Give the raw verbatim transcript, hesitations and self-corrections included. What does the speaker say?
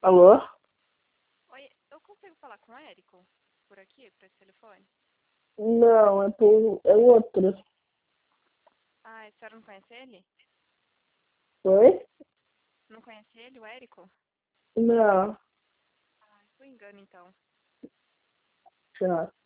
Alô? Oi, eu consigo falar com o Érico por aqui, por esse telefone? Não, é por... é outro. Ah, a senhora não conhece ele? Oi? Não conhece ele, o Érico? Não. Ah, foi engano então. Tchau.